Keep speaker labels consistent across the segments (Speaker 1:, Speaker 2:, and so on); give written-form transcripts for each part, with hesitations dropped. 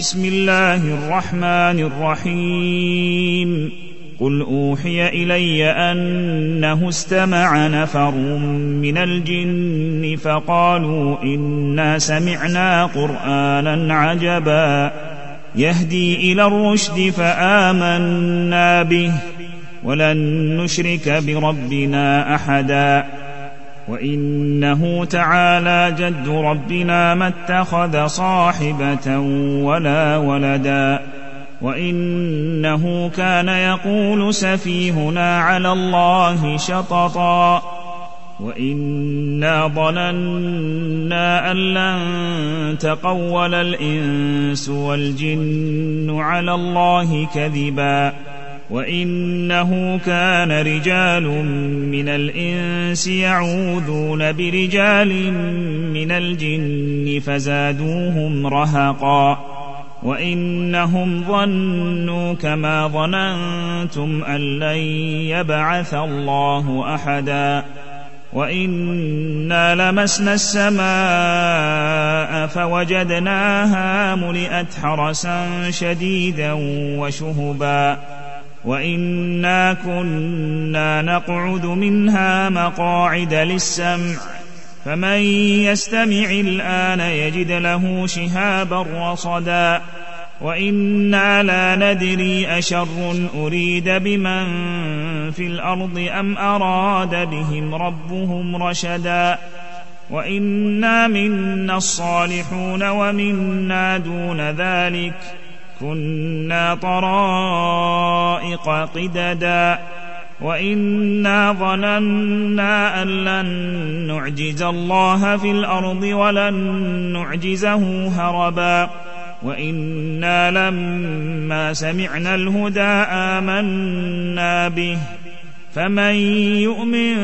Speaker 1: بسم الله الرحمن الرحيم. قل أوحي إلي أنه استمع نفر من الجن فقالوا إنا سمعنا قرآنا عجبا يهدي إلى الرشد فآمنا به ولن نشرك بربنا أحدا وإنه تعالى جد ربنا ما اتخذ صاحبة ولا ولدا وإنه كان يقول سفيهنا على الله شططا وإنا ظننا أن لن تقول الإنس والجن على الله كذبا وإنه كان رجال من الإنس يعوذون برجال من الجن فزادوهم رهقا وإنهم ظنوا كما ظننتم أن لن يبعث الله أحدا وإنا لمسنا السماء فوجدناها ملئت حرسا شديدا وشهبا وإنا كنا نقعد منها مقاعد للسمع فمن يستمع الآن يجد له شهابا رصدا وإنا لا ندري أشر أريد بمن في الأرض أم أراد بهم ربهم رشدا وإنا منا الصالحون ومنا دون ذلك كنا طرائق قددا وإنا ظننا أن لن نعجز الله في الأرض ولن نعجزه هربا وإنا لما سمعنا الهدى آمنا به فمن يؤمن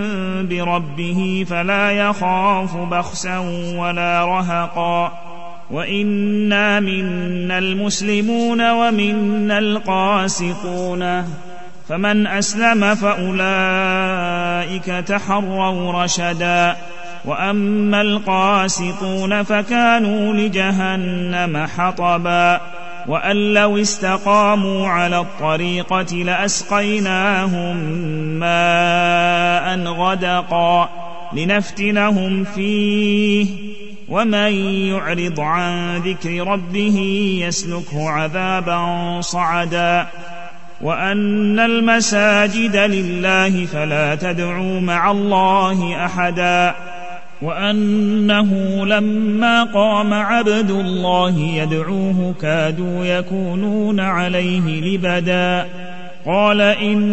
Speaker 1: بربه فلا يخاف بخسا ولا رهقا وإنا منا المسلمون ومنا القاسطون فمن أسلم فأولئك تحروا رشدا وأما القاسطون فكانوا لجهنم حطبا وأن لو استقاموا على الطريقة لأسقيناهم ماء غدقا لنفتنهم فيه ومن يعرض عن ذكر ربه يسلكه عذابا صعدا وأن المساجد لله فلا تدعوا مع الله أحدا وأنه لما قام عبد الله يدعوه كادوا يكونون عليه لبدا قال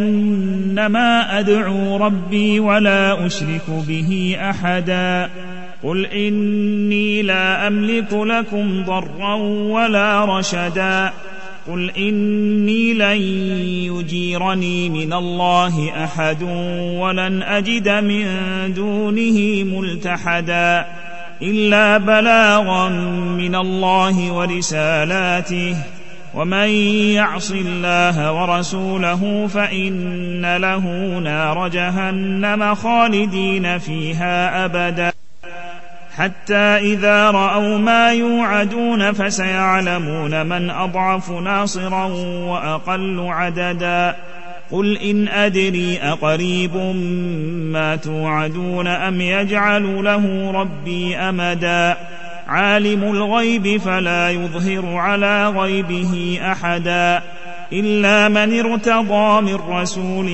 Speaker 1: إنما أدعو ربي ولا أشرك به أحدا قل إني لا أملك لكم ضرا ولا رشدا قل إني لن يجيرني من الله أحد ولن أجد من دونه ملتحدا إلا بلاغا من الله ورسالاته ومن يعص الله ورسوله فإن له نار جهنم خالدين فيها أبدا حتى إذا رأوا ما يوعدون فسيعلمون من أضعف ناصرا وأقل عددا قل إن أدري أقريب ما توعدون أم يجعل له ربي أمدا عالم الغيب فلا يظهر على غيبه أحدا إلا من ارتضى من رسول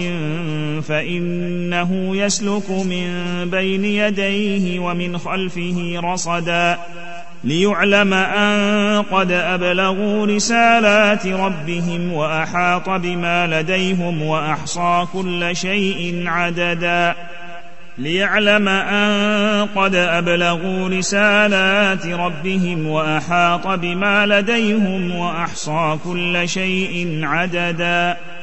Speaker 1: فإنه يسلك من بين يديه ومن خلفه رصدا ليعلم أن قد أبلغوا رسالات ربهم وأحاط بما لديهم وأحصى كل شيء عددا ليعلم أن قد أبلغوا رسالات ربهم وأحاط بما لديهم وأحصى كل شيء عددا